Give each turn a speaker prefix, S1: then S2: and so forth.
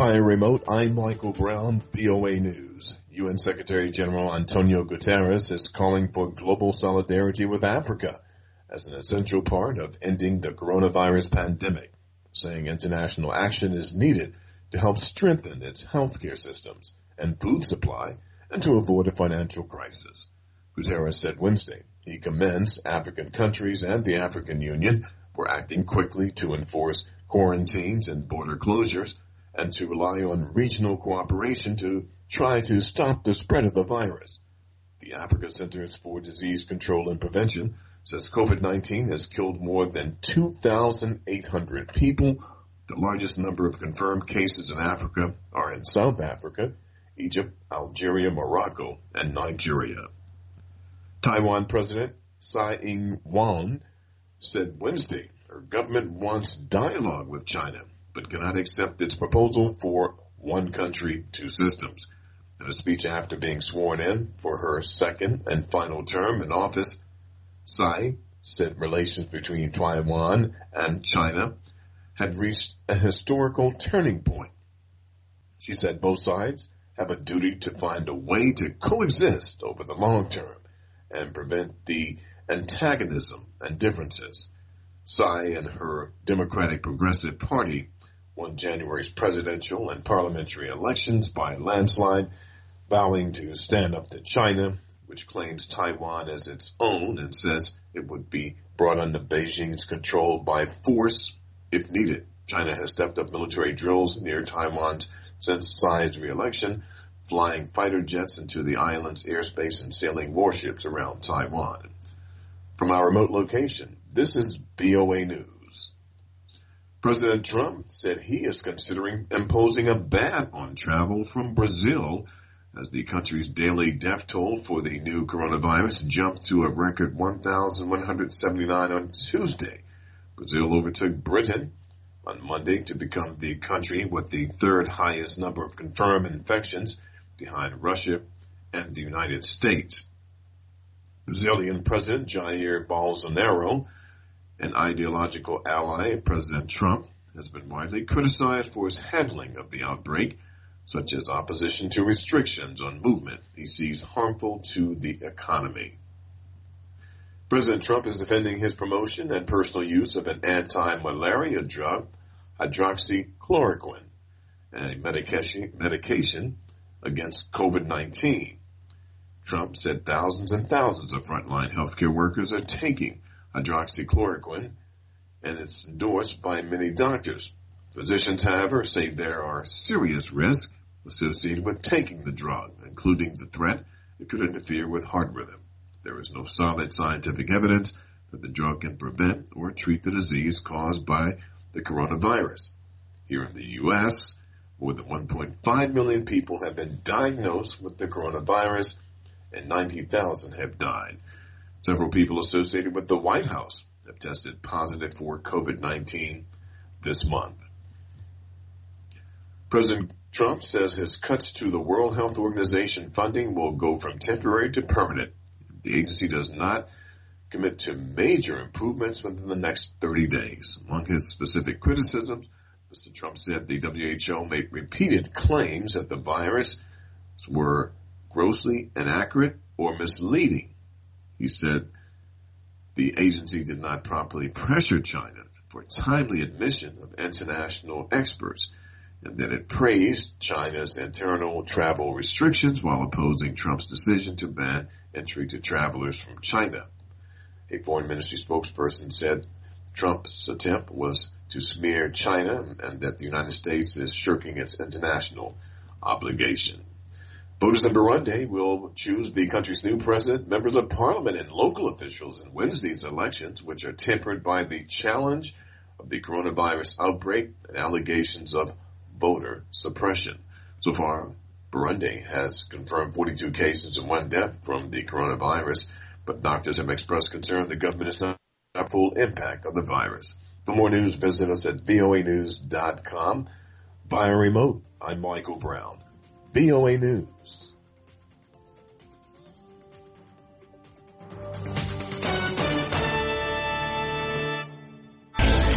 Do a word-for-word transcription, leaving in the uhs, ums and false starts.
S1: Via remote, I'm Michael Brown, V O A News. U N Secretary General Antonio Guterres is calling for global solidarity with Africa as an essential part of ending the coronavirus pandemic, saying international action is needed to help strengthen its healthcare systems and food supply and to avoid a financial crisis. Guterres said Wednesday he commends African countries and the African Union for acting quickly to enforce quarantines and border closures and to rely on regional cooperation to try to stop the spread of the virus. The Africa Centers for Disease Control and Prevention says COVID nineteen has killed more than two thousand eight hundred people. The largest number of confirmed cases in Africa are in South Africa, Egypt, Algeria, Morocco, and Nigeria. Taiwan President Tsai Ing-wen said Wednesday her government wants dialogue with China, but cannot accept its proposal for one country, two systems. In a speech after being sworn in for her second and final term in office, Tsai said relations between Taiwan and China had reached a historical turning point. She said both sides have a duty to find a way to coexist over the long term and prevent the antagonism and differences. Tsai and her Democratic Progressive Party won January's presidential and parliamentary elections by landslide, vowing to stand up to China, which claims Taiwan as its own and says it would be brought under Beijing's control by force if needed. China has stepped up military drills near Taiwan since Tsai's re-election, flying fighter jets into the island's airspace and sailing warships around Taiwan. From our remote location, this is V O A News. President Trump said he is considering imposing a ban on travel from Brazil as the country's daily death toll for the new coronavirus jumped to a record one thousand one hundred seventy-nine on Tuesday. Brazil overtook Britain on Monday to become the country with the third highest number of confirmed infections behind Russia and the United States. Brazilian President Jair Bolsonaro, an ideological ally of President Trump, has been widely criticized for his handling of the outbreak, such as opposition to restrictions on movement he sees harmful to the economy. President Trump is defending his promotion and personal use of an anti-malaria drug, hydroxychloroquine, a medication, medication against COVID nineteen. Trump said thousands and thousands of frontline healthcare workers are taking hydroxychloroquine, and it's endorsed by many doctors. Physicians, however, say there are serious risks associated with taking the drug, including the threat it could interfere with heart rhythm. There is no solid scientific evidence that the drug can prevent or treat the disease caused by the coronavirus. Here in the U S, more than one point five million people have been diagnosed with the coronavirus and ninety thousand have died. Several people associated with the White House have tested positive for COVID nineteen this month. President Trump says his cuts to the World Health Organization funding will go from temporary to permanent. The agency does not commit to major improvements within the next thirty days. Among his specific criticisms, Mister Trump said the W H O made repeated claims that the virus were grossly inaccurate or misleading. He said the agency did not properly pressure China for timely admission of international experts, and that it praised China's internal travel restrictions while opposing Trump's decision to ban entry to travelers from China. A foreign ministry spokesperson said Trump's attempt was to smear China and that the United States is shirking its international obligation. Voters in Burundi will choose the country's new president, members of parliament, and local officials in Wednesday's elections, which are tempered by the challenge of the coronavirus outbreak and allegations of voter suppression. So far, Burundi has confirmed forty-two cases and one death from the coronavirus, but doctors have expressed concern the government is not the full impact of the virus. For more news, visit us at V O A news dot com. Via remote, I'm Michael Brown. V O A News.